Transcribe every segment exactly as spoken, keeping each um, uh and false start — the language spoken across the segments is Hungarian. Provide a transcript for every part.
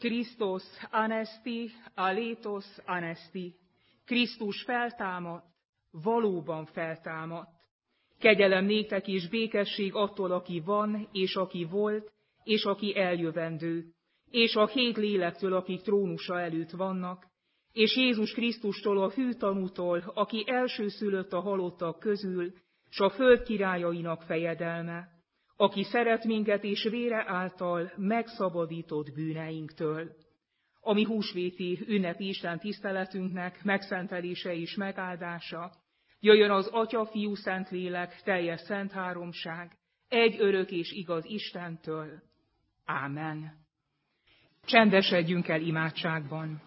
Krisztus anesti, aletos anesti. Krisztus feltámadt, valóban feltámadt. Kegyelem néktek és békesség attól, aki van, és aki volt, és aki eljövendő, és a hét lélektől, akik trónusa előtt vannak, és Jézus Krisztustól, a hű tanútól, aki elsőszülött a halottak közül, s a föld királyainak fejedelme, aki szeret minket és vére által megszabadított bűneinktől. A mi húsvéti ünnepi Isten tiszteletünknek megszentelése és megáldása jöjjön az Atya, Fiú, Szentlélek, teljes szent háromság, egy örök és igaz Istentől. Ámen. Csendesedjünk el imádságban.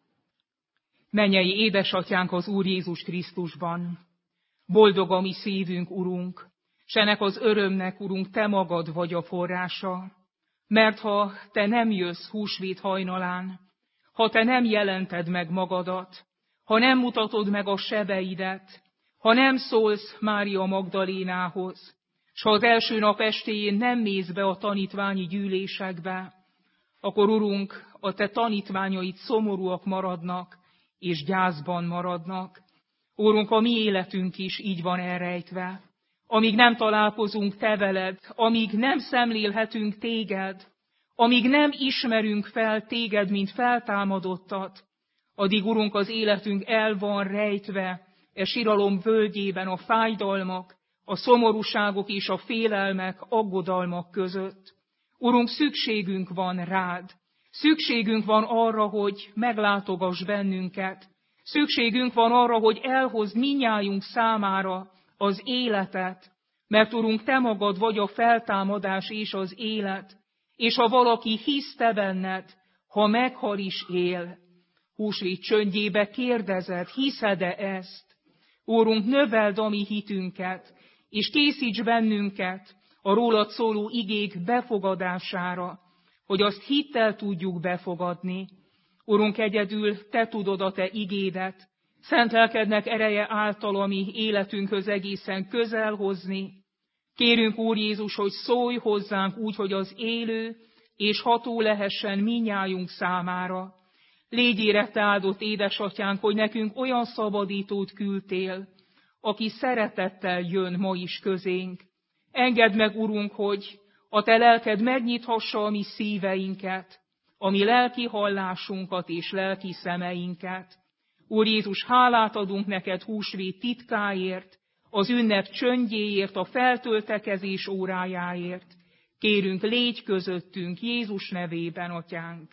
Mennyei édesatyánk az Úr Jézus Krisztusban, boldog a mi szívünk, Urunk, s ennek az örömnek, Urunk, Te magad vagy a forrása, mert ha Te nem jössz húsvét hajnalán, ha Te nem jelented meg magadat, ha nem mutatod meg a sebeidet, ha nem szólsz Mária Magdalénához, s ha az első nap estéjén nem mész be a tanítványi gyűlésekbe, akkor, Urunk, a Te tanítványaid szomorúak maradnak, és gyászban maradnak. Úrunk, a mi életünk is így van elrejtve. Amíg nem találkozunk Te veled, amíg nem szemlélhetünk Téged, amíg nem ismerünk fel Téged, mint feltámadottat, addig, Urunk, az életünk el van rejtve e siralom völgyében a fájdalmak, a szomorúságok és a félelmek, aggodalmak között. Urunk, szükségünk van rád. Szükségünk van arra, hogy meglátogass bennünket. Szükségünk van arra, hogy elhozd mindnyájunk számára az életet, mert, Urunk, Te magad vagy a feltámadás és az élet, és ha valaki hisz Te benned, ha meghal is él. Húsvét csöndjébe kérdezed, hiszed-e ezt? Úrunk, növeld a mi hitünket, és készíts bennünket a rólad szóló igék befogadására, hogy azt hittel tudjuk befogadni. Urunk, egyedül Te tudod a Te igédet, szent lelkednek ereje által a mi életünkhöz egészen közel hozni. Kérünk, Úr Jézus, hogy szólj hozzánk úgy, hogy az élő és ható lehessen mindnyájunk számára. Légy érette áldott édesatyánk, hogy nekünk olyan szabadítót küldtél, aki szeretettel jön ma is közénk. Engedd meg, Urunk, hogy a Te lelked megnyithassa a mi szíveinket, a mi lelki hallásunkat és lelki szemeinket. Úr Jézus, hálát adunk neked húsvét titkáért, az ünnep csöndjéért, a feltöltekezés órájáért. Kérünk, légy közöttünk Jézus nevében, Atyánk.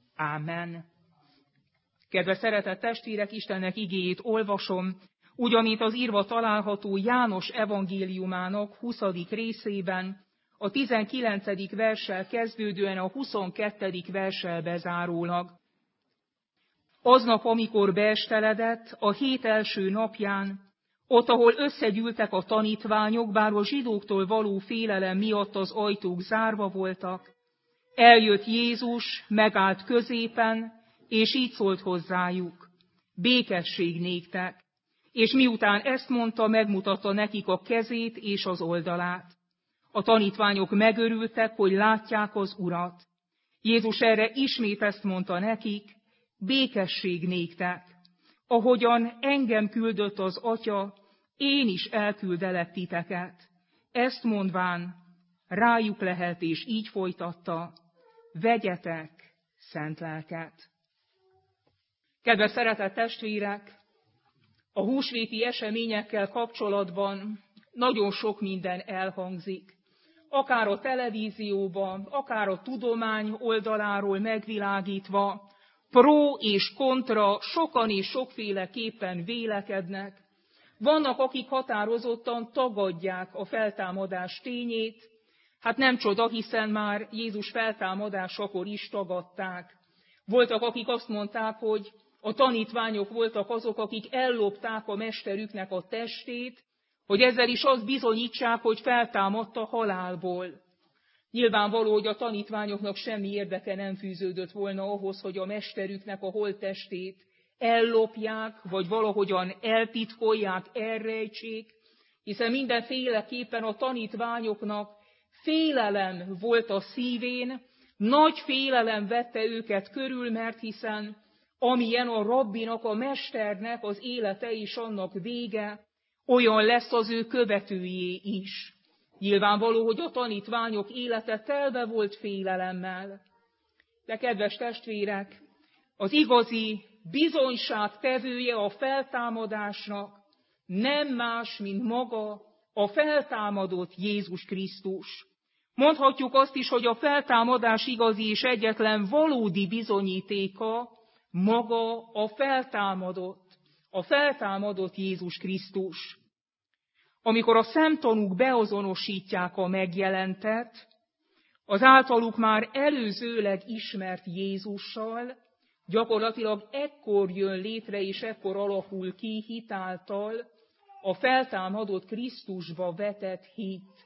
Ámen. Kedves szeretett testvérek, Istennek igéjét olvasom, úgy, amint az írva található János evangéliumának huszadik részében, a tizenkilencedik verssel kezdődően a huszonkettedik verssel bezárólag. Aznap, amikor beesteledett, a hét első napján, ott, ahol összegyűltek a tanítványok, bár a zsidóktól való félelem miatt az ajtók zárva voltak, eljött Jézus, megállt középen, és így szólt hozzájuk: békesség néktek. És miután ezt mondta, megmutatta nekik a kezét és az oldalát. A tanítványok megörültek, hogy látják az Urat. Jézus erre ismét ezt mondta nekik: békesség néktek. Ahogyan engem küldött az Atya, én is elküldelek titeket. Ezt mondván rájuk lehet, és így folytatta: vegyetek szent lelket. Kedves szeretett testvérek, a húsvéti eseményekkel kapcsolatban nagyon sok minden elhangzik. Akár a televízióban, akár a tudomány oldaláról megvilágítva, pro és kontra sokan és sokféleképpen vélekednek. Vannak, akik határozottan tagadják a feltámadás tényét. Hát nem csoda, hiszen már Jézus feltámadásakor is tagadták. Voltak, akik azt mondták, hogy a tanítványok voltak azok, akik ellopták a mesterüknek a testét, hogy ezzel is azt bizonyítsák, hogy feltámadt a halálból. Nyilvánvaló, hogy a tanítványoknak semmi érdeke nem fűződött volna ahhoz, hogy a mesterüknek a holttestét ellopják, vagy valahogyan eltitkolják, elrejtsék, hiszen mindenféleképpen a tanítványoknak félelem volt a szívén, Nagy félelem vette őket körül, mert hiszen amilyen a rabbinak, a mesternek az élete és annak vége, olyan lesz az ő követőjé is. Nyilvánvaló, hogy a tanítványok élete telve volt félelemmel. De kedves testvérek, az igazi bizonyságtevője a feltámadásnak nem más, mint maga a feltámadott Jézus Krisztus. Mondhatjuk azt is, hogy a feltámadás igazi és egyetlen valódi bizonyítéka maga a feltámadott, a feltámadott Jézus Krisztus. Amikor a szemtanúk beazonosítják a megjelentet, az általuk már előzőleg ismert Jézussal, gyakorlatilag ekkor jön létre és ekkor alakul ki hitáltal a feltámadott Krisztusba vetett hit.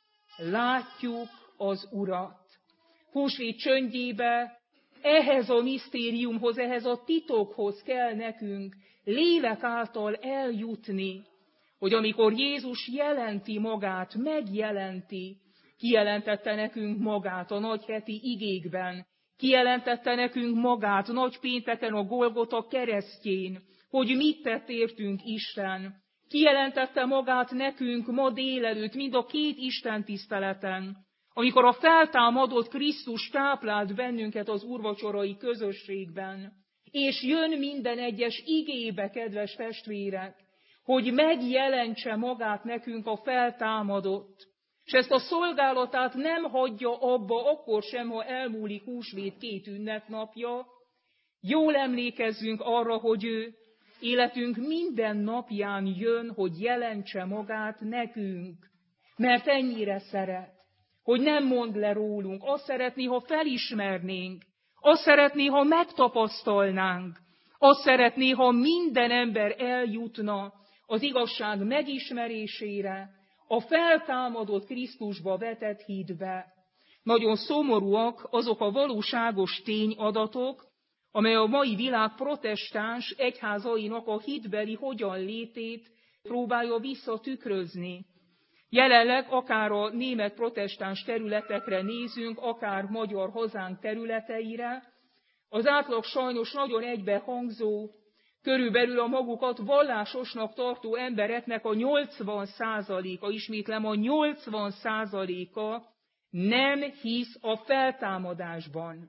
Látjuk az Urat. Húsvét csöndjébe ehhez a misztériumhoz, ehhez a titokhoz kell nekünk lélek által eljutni, hogy amikor Jézus jelenti magát, megjelenti, kijelentette nekünk magát a nagyheti igékben, kijelentette nekünk magát nagy pénteken a Golgota keresztjén, hogy mit tett értünk Isten, kijelentette magát nekünk ma délelőtt, mind a két Isten tiszteleten, amikor a feltámadott Krisztus táplált bennünket az úrvacsorai közösségben, és jön minden egyes igébe, kedves testvérek, hogy megjelentse magát nekünk a feltámadott, és ezt a szolgálatát nem hagyja abba, akkor sem, ha elmúlik húsvét két ünnepnapja. Jól emlékezzünk arra, hogy ő életünk minden napján jön, hogy jelentse magát nekünk, mert ennyire szeret, hogy nem mond le rólunk. Azt szeretné, ha felismernénk, azt szeretné, ha megtapasztalnánk, azt szeretné, ha minden ember eljutna az igazság megismerésére, a feltámadott Krisztusba vetett hitbe. Nagyon szomorúak azok a valóságos tényadatok, amely a mai világ protestáns egyházainak a hitbeli hogyanlétét próbálja visszatükrözni. Jelenleg akár a német protestáns területekre nézünk, akár magyar hazánk területeire, az átlag sajnos nagyon egybehangzó, körülbelül a magukat vallásosnak tartó embereknek a nyolcvan százaléka, ismétlem, a nyolcvan százaléka nem hisz a feltámadásban.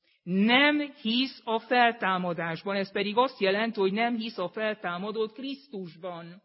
Nem hisz a feltámadásban, ez pedig azt jelenti, hogy nem hisz a feltámadott Krisztusban.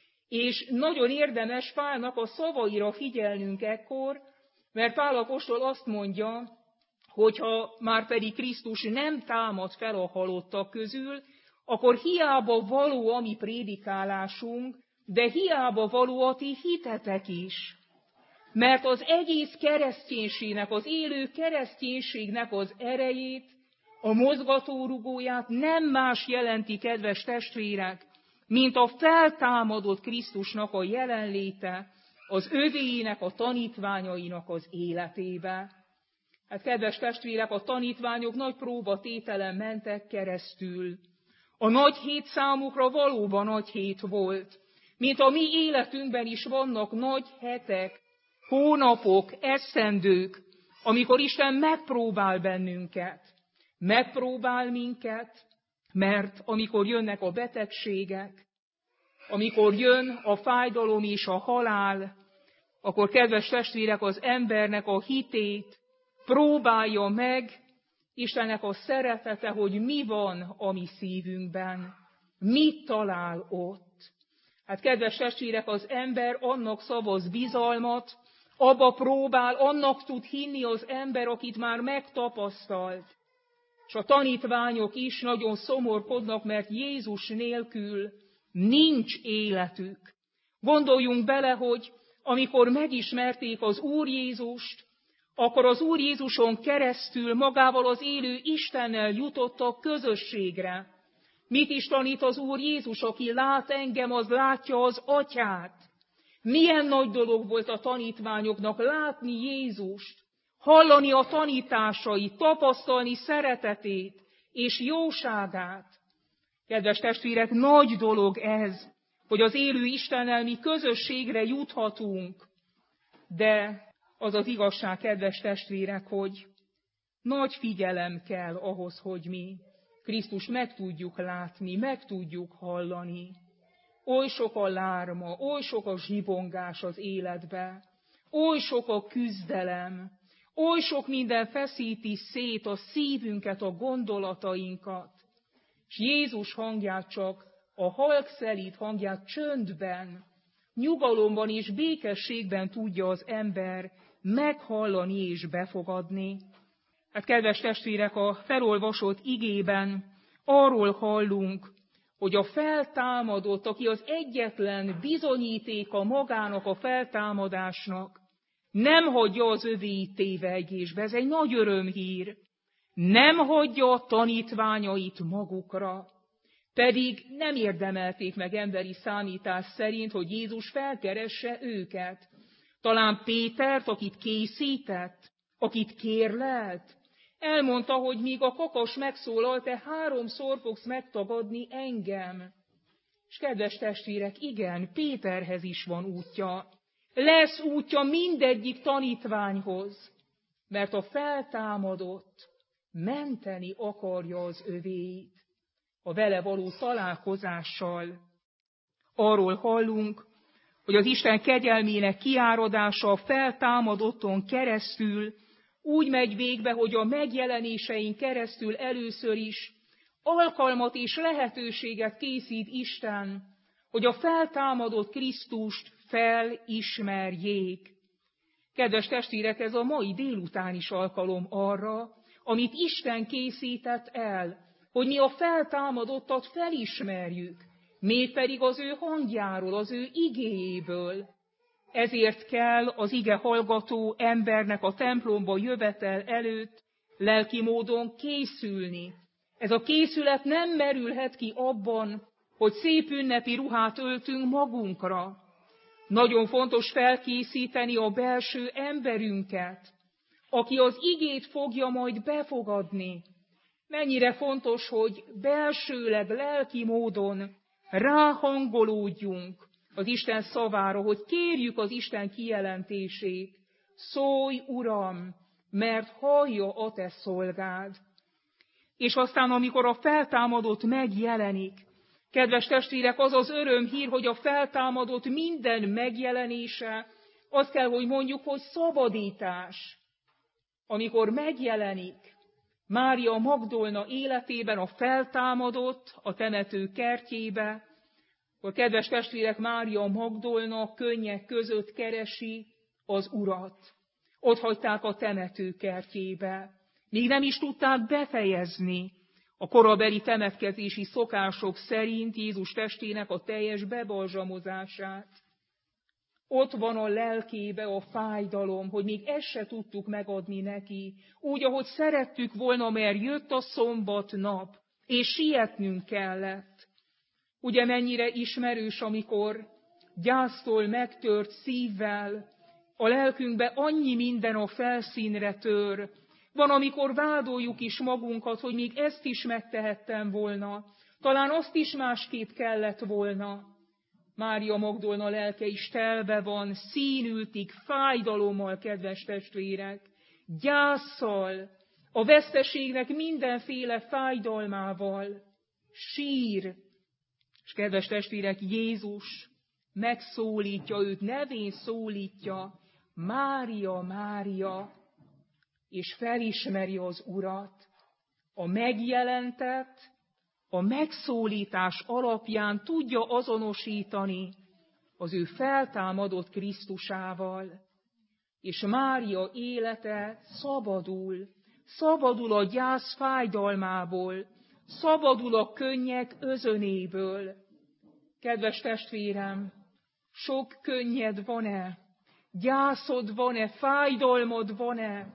És nagyon érdemes Pálnak a szavaira figyelnünk ekkor, mert Pál apostol azt mondja, hogyha már pedig Krisztus nem támad fel a halottak közül, akkor hiába való a mi prédikálásunk, de hiába való a ti hitetek is. Mert az egész kereszténységnek, az élő kereszténységnek az erejét, a mozgatórugóját nem más jelenti, kedves testvérek, mint a feltámadott Krisztusnak a jelenléte az övéinek, a tanítványainak az életébe. Hát kedves testvérek, a tanítványok nagy próbatételen mentek keresztül. A nagy hét számukra valóban nagy hét volt, mint a mi életünkben is vannak nagy hetek, hónapok, esztendők, amikor Isten megpróbál bennünket. Megpróbál minket, mert amikor jönnek a betegségek, amikor jön a fájdalom és a halál, akkor kedves testvérek, az embernek a hitét próbálja meg Istennek a szeretete, hogy mi van a mi szívünkben, mit talál ott. Hát kedves testvérek, az ember annak szavaz bizalmat, abba próbál, annak tud hinni az ember, akit már megtapasztalt. És a tanítványok is nagyon szomorkodnak, mert Jézus nélkül nincs életük. Gondoljunk bele, hogy amikor megismerték az Úr Jézust, akkor az Úr Jézuson keresztül magával az élő Istennel jutottak közösségre. Mit is tanít az Úr Jézus, aki lát engem, az látja az Atyát. Milyen nagy dolog volt a tanítványoknak látni Jézust, hallani a tanításait, tapasztalni szeretetét és jóságát. Kedves testvérek, nagy dolog ez, hogy az élő Istennel mi közösségre juthatunk, de az az igazság, kedves testvérek, hogy Nagy figyelem kell ahhoz, hogy mi Krisztust meg tudjuk látni, meg tudjuk hallani. Oly sok a lárma, oly sok a zsibongás az életbe, oly sok a küzdelem, oly sok minden feszíti szét a szívünket, a gondolatainkat, és Jézus hangját csak a halkszelíd hangját csöndben, nyugalomban és békességben tudja az ember meghallani és befogadni. Hát kedves testvérek, a felolvasott igében arról hallunk, hogy a feltámadott, aki az egyetlen bizonyítéka magának a feltámadásnak, nem hagyja az övéit tévegésbe. Ez egy nagy örömhír. Nem hagyja a tanítványait magukra. Pedig nem érdemelték meg emberi számítás szerint, hogy Jézus felkeresse őket. Talán Pétert, akit készített, akit kérlelt, elmondta, hogy míg a kakas megszólal, te háromszor fogsz megtagadni engem. És kedves testvérek, igen, Péterhez is van útja. Lesz útja mindegyik tanítványhoz, mert a feltámadott menteni akarja az övéit. A vele való találkozással arról hallunk, hogy az Isten kegyelmének kiáradása a feltámadotton keresztül úgy megy végbe, hogy a megjelenésein keresztül először is alkalmat és lehetőséget készít Isten, hogy a feltámadott Krisztust felismerjék. Kedves testvérek, ez a mai délután is alkalom arra, amit Isten készített el, hogy mi a feltámadottat felismerjük, mégpedig az ő hangjáról, az ő igéjéből. Ezért kell az ige hallgató embernek a templomba jövetel előtt lelki módon készülni. Ez a készület nem merülhet ki abban, hogy szép ünnepi ruhát öltünk magunkra. Nagyon fontos felkészíteni a belső emberünket, aki az igét fogja majd befogadni. Mennyire fontos, hogy belsőleg, lelki módon ráhangolódjunk az Isten szavára, hogy kérjük az Isten kijelentését. Szólj, Uram, mert hallja a te szolgád. És aztán, amikor a feltámadott megjelenik, kedves testvérek, az az örömhír, hogy a feltámadott minden megjelenése, azt kell, hogy mondjuk, hogy szabadítás. Amikor megjelenik Mária Magdolna életében a feltámadott a temető kertjébe, akkor kedves testvérek, Mária Magdolna könnyek között keresi az Urat. Ott hagyták a temető kertjébe. Még nem is tudták befejezni a korabeli temetkezési szokások szerint Jézus testének a teljes bebalzsamozását. Ott van a lelkébe a fájdalom, hogy még ezt se tudtuk megadni neki, úgy, ahogy szerettük volna, mert jött a szombat nap, és sietnünk kellett. Ugye mennyire ismerős, amikor gyásztól megtört szívvel a lelkünkbe annyi minden a felszínre tör. Van, amikor vádoljuk is magunkat, hogy még ezt is megtehettem volna, talán azt is másképp kellett volna. Mária Magdolna lelke is telve van, színültig, fájdalommal, kedves testvérek, gyásszal, a veszteségnek mindenféle fájdalmával, sír. És kedves testvérek, Jézus megszólítja őt, nevén szólítja, Mária, Mária, és felismeri az Urat. A megjelentett, a megszólítás alapján tudja azonosítani az ő feltámadott Krisztusával. És Mária élete szabadul, szabadul a gyász fájdalmából, szabadul a könnyek özönéből. Kedves testvérem, sok könnyed van-e? Gyászod van-e? Fájdalmad van-e?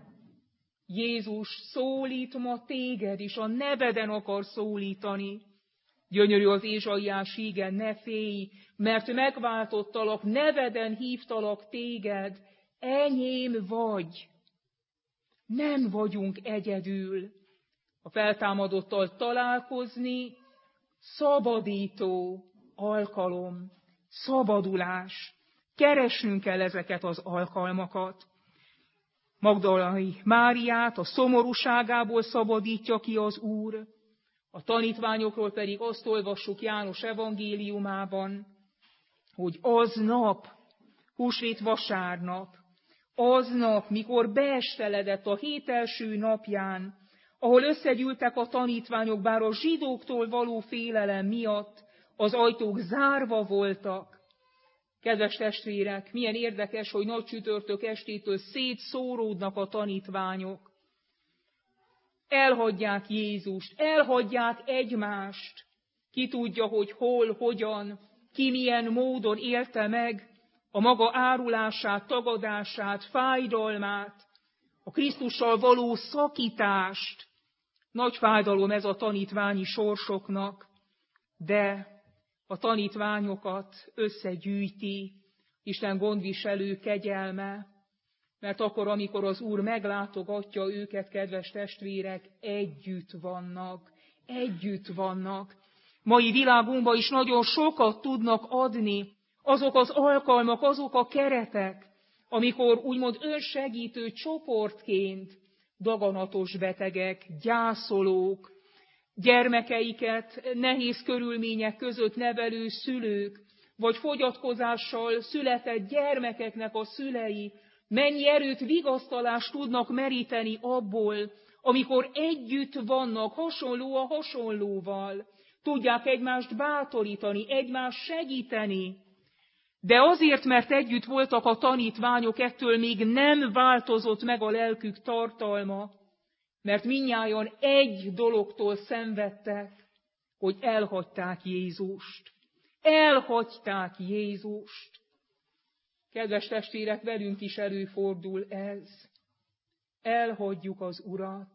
Jézus szólít ma téged is, a neveden akar szólítani. Gyönyörű az Ézsaiás íge, ne félj, mert megváltottalak, neveden hívtalak téged, enyém vagy. Nem vagyunk egyedül. A feltámadottal találkozni szabadító alkalom, szabadulás. Keresnünk kell ezeket az alkalmakat. Magdalai Máriát a szomorúságából szabadítja ki az Úr, a tanítványokról pedig azt olvassuk János evangéliumában, hogy aznap, húsvét vasárnap, aznap, mikor beesteledett a hét első napján, ahol összegyűltek a tanítványok, bár a zsidóktól való félelem miatt az ajtók zárva voltak. Kedves testvérek, milyen érdekes, hogy nagy csütörtök estétől szétszóródnak a tanítványok. Elhagyják Jézust, elhagyják egymást. Ki tudja, hogy hol, hogyan, ki milyen módon élte meg a maga árulását, tagadását, fájdalmát, a Krisztussal való szakítást. Nagy fájdalom ez a tanítványi sorsoknak, de a tanítványokat összegyűjti Isten gondviselő kegyelme, mert akkor, amikor az Úr meglátogatja őket, kedves testvérek, együtt vannak, együtt vannak. Mai világunkban is nagyon sokat tudnak adni azok az alkalmak, azok a keretek, amikor úgymond önsegítő csoportként daganatos betegek, gyászolók, gyermekeiket nehéz körülmények között nevelő szülők, vagy fogyatkozással született gyermekeknek a szülei mennyi erőt, vigasztalást tudnak meríteni abból, amikor együtt vannak, hasonló a hasonlóval, tudják egymást bátorítani, egymást segíteni. De azért, mert együtt voltak a tanítványok, ettől még nem változott meg a lelkük tartalma, mert mindnyájan egy dologtól szenvedtek, hogy elhagyták Jézust. Elhagyták Jézust. Kedves testvérek, velünk is előfordul ez. Elhagyjuk az Urat,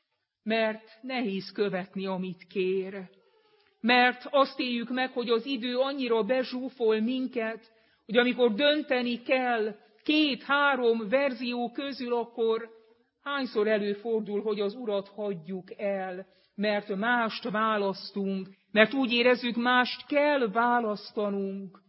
mert nehéz követni, amit kér. Mert azt éljük meg, hogy az idő annyira bezsúfol minket, hogy amikor dönteni kell két-három verzió közül, akkor hányszor előfordul, hogy az Urat hagyjuk el, mert mást választunk, mert úgy érezzük, mást kell választanunk.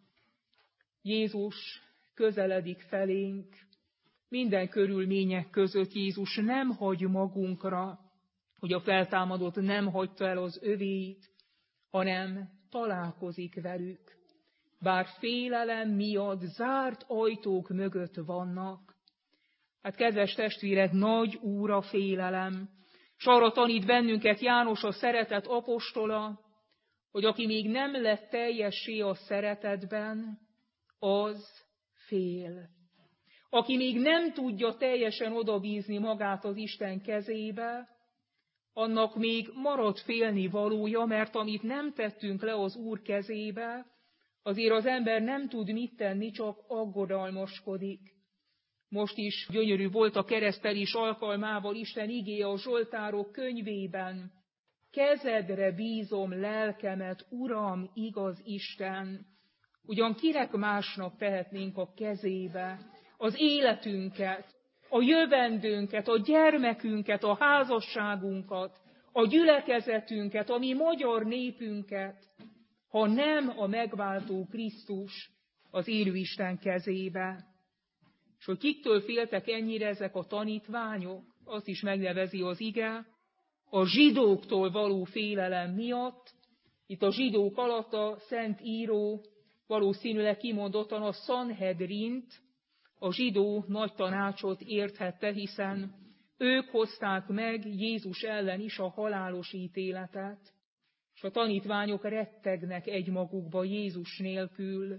Jézus közeledik felénk. Minden körülmények között Jézus nem hagy magunkra, hogy a feltámadott nem hagyta el az övéit, hanem találkozik velük. Bár félelem miatt zárt ajtók mögött vannak. Hát kedves testvérek, nagy Úr a félelem, s arra tanít bennünket János, a szeretet apostola, hogy aki még nem lett teljessé a szeretetben, az fél. Aki még nem tudja teljesen odabízni magát az Isten kezébe, annak még marad félni valója, mert amit nem tettünk le az Úr kezébe, azért az ember nem tud mit tenni, csak aggodalmaskodik. Most is gyönyörű volt a keresztelés alkalmával Isten igéje a Zsoltárok könyvében. Kezedre bízom lelkemet, Uram, igaz Isten. Ugyan kinek másnak tehetnénk a kezébe az életünket, a jövendőnket, a gyermekünket, a házasságunkat, a gyülekezetünket, a mi magyar népünket, ha nem a megváltó Krisztus az élő Isten kezébe. És hogy kiktől féltek ennyire ezek a tanítványok, azt is megnevezi az ige, a zsidóktól való félelem miatt. Itt a zsidók alatt a Szent Író valószínűleg kimondottan a Sanhedrint, a zsidó nagy tanácsot érthette, hiszen ők hozták meg Jézus ellen is a halálos ítéletet, és a tanítványok rettegnek egymagukba Jézus nélkül.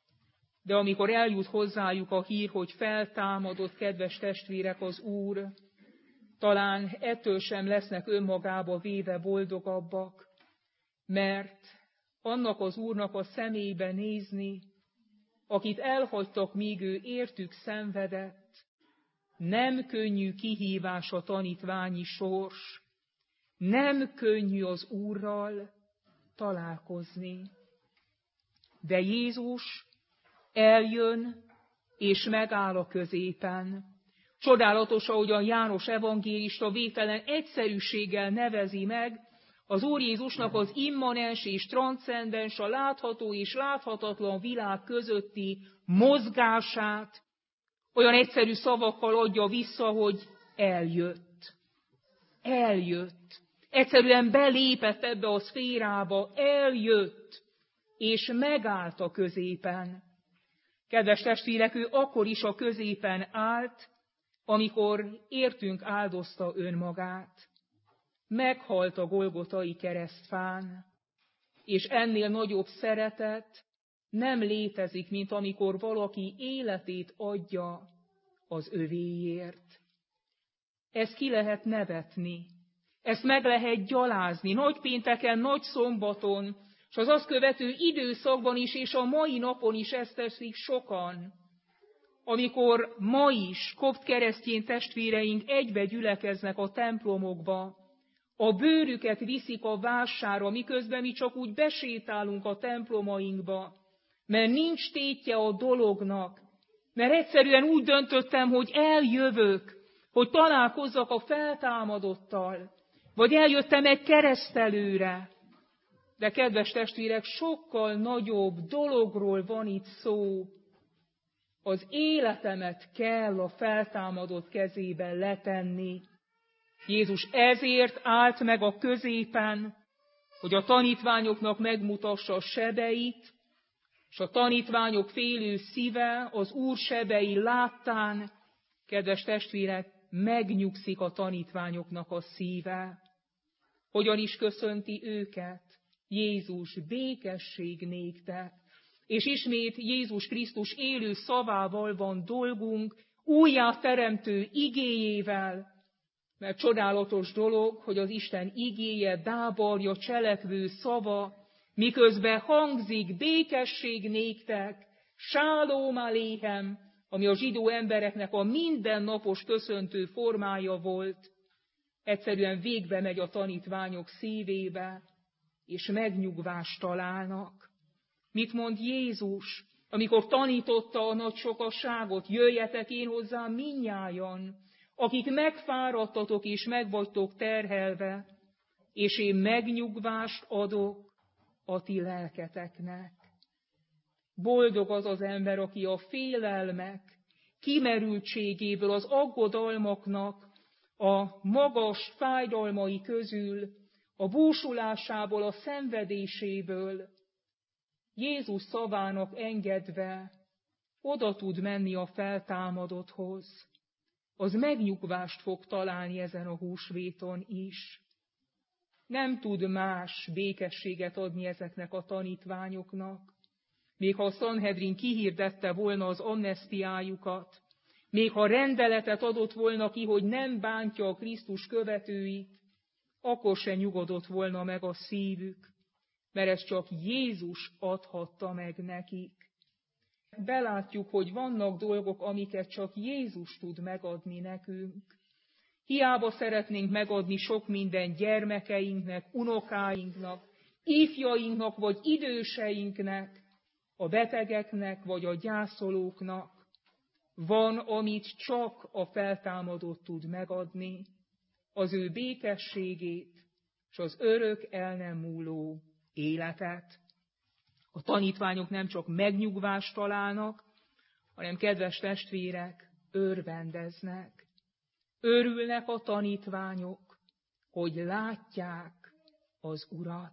De amikor eljut hozzájuk a hír, hogy feltámadott, kedves testvérek, az Úr, talán ettől sem lesznek önmagába véve boldogabbak, mert annak az Úrnak a szemébe nézni, akit elhagytak, míg ő értük szenvedett, nem könnyű kihívás a tanítványi sors, nem könnyű az Úrral találkozni. De Jézus eljön és megáll a középen. Csodálatos, ahogyan János evangélista végtelen egyszerűséggel nevezi meg az Úr Jézusnak az immanens és transzcendens, a látható és láthatatlan világ közötti mozgását, Olyan egyszerű szavakkal adja vissza, hogy eljött. Eljött. Egyszerűen belépett ebbe a szférába, eljött, és megállt a középen. Kedves testvérek, ő akkor is a középen állt, amikor értünk áldozta önmagát. Meghalt a Golgotai keresztfán, és ennél nagyobb szeretet nem létezik, mint amikor valaki életét adja az övéért. Ezt ki lehet nevetni, ezt meg lehet gyalázni, nagypénteken, nagy szombaton, és az azt követő időszakban is, és a mai napon is ezt teszik sokan. Amikor ma is kopt keresztény testvéreink egybe gyülekeznek a templomokba, a bőrüket viszik a vásárra, miközben mi csak úgy besétálunk a templomainkba, mert nincs tétje a dolognak, mert egyszerűen úgy döntöttem, hogy eljövök, hogy találkozzak a feltámadottal, vagy eljöttem egy keresztelőre. De kedves testvérek, sokkal nagyobb dologról van itt szó. Az életemet kell a feltámadott kezében letenni. Jézus ezért állt meg a középen, hogy a tanítványoknak megmutassa a sebeit, és a tanítványok félő szíve az Úr sebei láttán, kedves testvérek, megnyugszik a tanítványoknak a szíve. Hogyan is köszönti őket? Jézus, békesség néktek. És ismét Jézus Krisztus élő szavával van dolgunk, újjáteremtő igéjével, mert csodálatos dolog, hogy az Isten igéje, dábarja, cselekvő szava, miközben hangzik békesség néktek, sálóm aléhem, ami a zsidó embereknek a mindennapos köszöntő formája volt, egyszerűen végbe megy a tanítványok szívébe, és megnyugvást találnak. Mit mond Jézus, amikor tanította a nagy sokasságot? Jöjjetek én hozzám mindnyájan, akik megfáradtatok és megvagytok terhelve, és én megnyugvást adok a ti lelketeknek. Boldog az az ember, aki a félelmek kimerültségéből, az aggodalmaknak a magas fájdalmai közül, a búsulásából, a szenvedéséből Jézus szavának engedve oda tud menni a feltámadotthoz. Az megnyugvást fog találni ezen a húsvéton is. Nem tud más békességet adni ezeknek a tanítványoknak. Még ha a Sanhedrin kihirdette volna az amnesztiájukat, még ha rendeletet adott volna ki, hogy nem bántja a Krisztus követőit, akkor se nyugodott volna meg a szívük, mert ezt csak Jézus adhatta meg nekik. Belátjuk, hogy vannak dolgok, amiket csak Jézus tud megadni nekünk. Hiába szeretnénk megadni sok minden gyermekeinknek, unokáinknak, ifjainknak vagy időseinknek, a betegeknek vagy a gyászolóknak. Van, amit csak a feltámadott tud megadni, az ő békességét és az örök el nem múló életet. A tanítványok nem csak megnyugvást találnak, hanem, kedves testvérek, örvendeznek. Örülnek a tanítványok, hogy látják az Urat.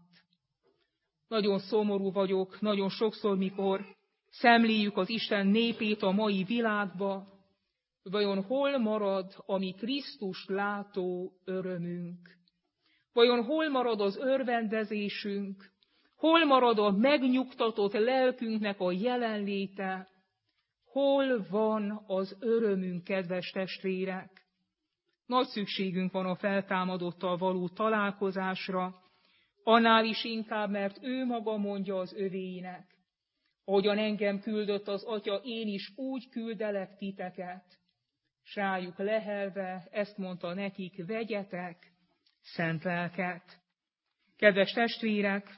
Nagyon szomorú vagyok, nagyon sokszor, mikor szemléljük az Isten népét a mai világba, vajon hol marad a mi Krisztust látó örömünk? Vajon hol marad az örvendezésünk? Hol marad a megnyugtatott lelkünknek a jelenléte? Hol van az örömünk, kedves testvérek? Nagy szükségünk van a feltámadottal való találkozásra, annál is inkább, mert ő maga mondja az övéinek, ahogyan engem küldött az Atya, én is úgy küldelek titeket. S rájuk lehelve ezt mondta nekik, vegyetek szent lelket. Kedves testvérek,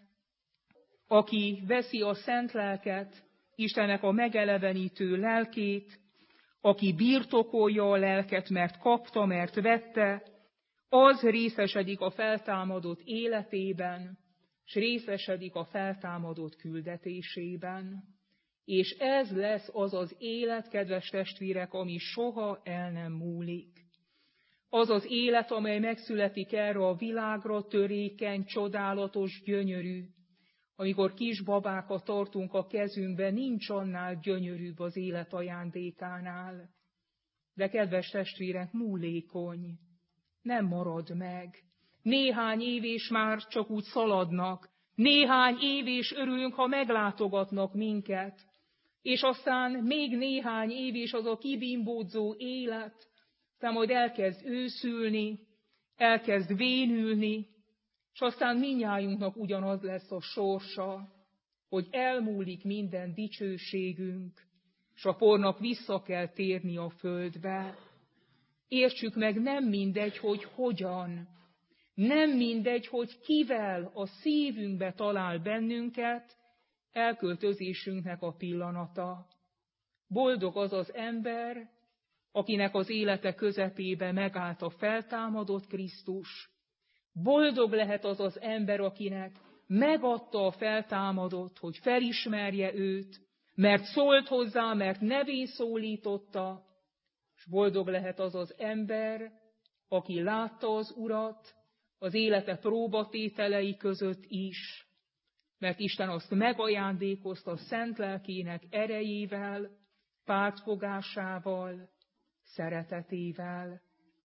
aki veszi a szent lelket, Istennek a megelevenítő lelkét, aki birtokolja a lelket, mert kapta, mert vette, az részesedik a feltámadott életében, s részesedik a feltámadott küldetésében. És ez lesz az az élet, kedves testvérek, ami soha el nem múlik. Az az élet, amely megszületik erre a világra, törékeny, csodálatos, gyönyörű. Amikor kis babákat tartunk a kezünkbe, nincs annál gyönyörűbb az élet ajándékánál. De kedves testvérek, múlékony, nem marad meg. Néhány év és már csak úgy szaladnak, néhány év és örülünk, ha meglátogatnak minket, és aztán még néhány év és az a kibimbódzó élet, aztán majd elkezd őszülni, elkezd vénülni, és aztán mindnyájunknak ugyanaz lesz a sorsa, hogy elmúlik minden dicsőségünk, és a pornak vissza kell térni a földbe. Értsük meg, nem mindegy, hogy hogyan, nem mindegy, hogy kivel a szívünkbe talál bennünket elköltözésünknek a pillanata. Boldog az az ember, akinek az élete közepébe megállt a feltámadott Krisztus. Boldog lehet az az ember, akinek megadta a feltámadott, hogy felismerje őt, mert szólt hozzá, mert nevén szólította, és boldog lehet az az ember, aki látta az Urat az élete próbatételei között is, mert Isten azt megajándékozta szent lelkének erejével, pártfogásával, szeretetével.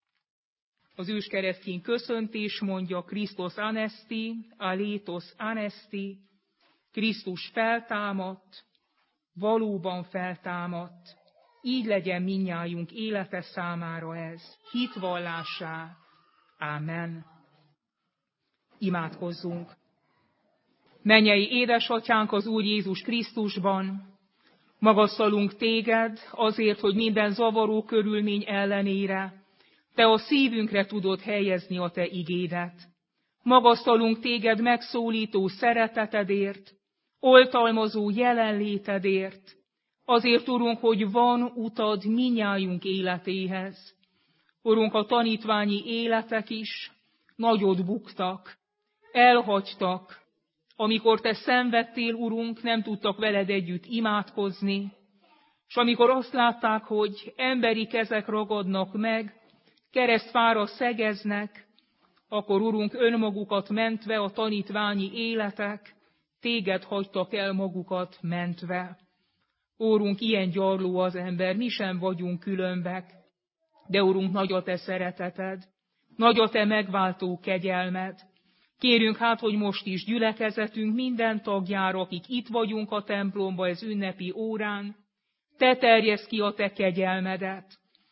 Az őskeresztény köszöntés mondja Krisztus anesti, alétos anesti, Krisztus feltámadt, valóban feltámadt. Így legyen mindnyájunk élete számára ez, hitvallásá. Ámen. Imádkozzunk. Mennyei édesatyánk az Úr Jézus Krisztusban, magasztalunk téged azért, hogy minden zavaró körülmény ellenére te a szívünkre tudod helyezni a te igédet. Magasztalunk téged megszólító szeretetedért, oltalmazó jelenlétedért, azért, Urunk, hogy van utad mindnyájunk életéhez. Urunk, a tanítványi életek is nagyot buktak, elhagytak. Amikor te szenvedtél, Urunk, nem tudtak veled együtt imádkozni, és amikor azt látták, hogy emberi kezek ragadnak meg, keresztfára szegeznek, akkor, Urunk, önmagukat mentve a tanítványi életek, téged hagytak el magukat mentve. Úrunk, ilyen gyarló az ember, mi sem vagyunk különbek, de Urunk, nagy a te szereteted, nagy a te megváltó kegyelmed. Kérünk hát, hogy most is gyülekezetünk minden tagjára, akik itt vagyunk a templomba ez ünnepi órán, te terjeszd ki a te kegyelmedet.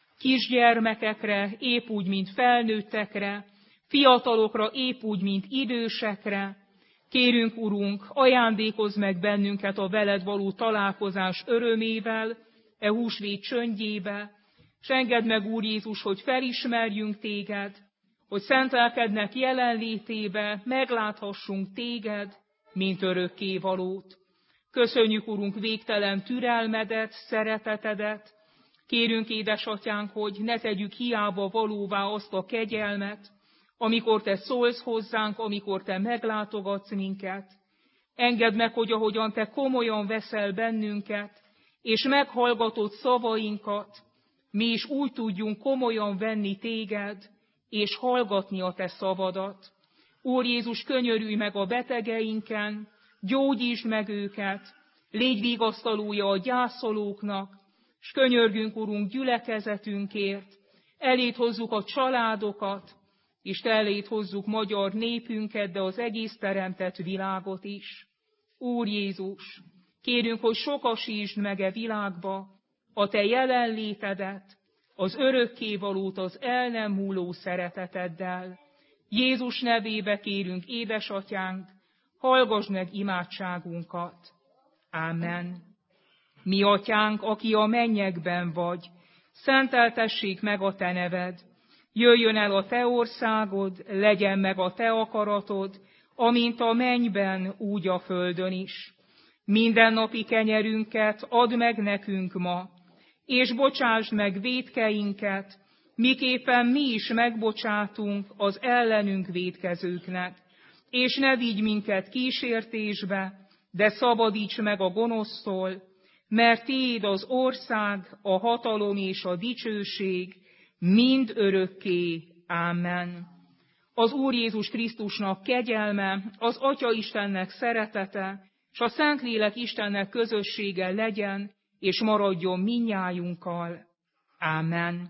Kisgyermekekre, épp úgy, mint felnőttekre, fiatalokra, épp úgy, mint idősekre. Kérünk, Urunk, ajándékozz meg bennünket a veled való találkozás örömével, e húsvét csöndjébe, s engedd meg, Úr Jézus, hogy felismerjünk téged, hogy szent lelkednek jelenlétébe megláthassunk téged, mint örökkévalót. Köszönjük, Urunk, végtelen türelmedet, szeretetedet. Kérünk, édesatyánk, hogy ne tegyük hiába valóvá azt a kegyelmet, amikor te szólsz hozzánk, amikor te meglátogatsz minket. Engedd meg, hogy ahogyan te komolyan veszel bennünket, és meghallgatod szavainkat, mi is úgy tudjunk komolyan venni téged, és hallgatni a te szavadat. Úr Jézus, könyörülj meg a betegeinken, gyógyítsd meg őket, légy vigasztalója a gyászolóknak, s könyörgünk, Urunk, gyülekezetünkért, eléd hozzuk a családokat, és te eléd hozzuk magyar népünket, de az egész teremtett világot is. Úr Jézus, kérünk, hogy sokasítsd meg e világba a te jelenlétedet, az örökkévalót az el nem múló szereteteddel. Jézus nevébe kérünk, édesatyánk, hallgass meg imádságunkat. Ámen. Mi atyánk, aki a mennyekben vagy, szenteltessék meg a te neved. Jöjjön el a te országod, legyen meg a te akaratod, amint a mennyben, úgy a földön is. Mindennapi kenyerünket add meg nekünk ma, és bocsásd meg vétkeinket, miképpen mi is megbocsátunk az ellenünk vétkezőknek. És ne vigy minket kísértésbe, de szabadíts meg a gonosztól, mert Tiéd az ország, a hatalom és a dicsőség mind örökké. Ámen. Az Úr Jézus Krisztusnak kegyelme, az Atya Istennek szeretete, és a Szentlélek Istennek közössége legyen, és maradjon mindnyájunkkal. Ámen.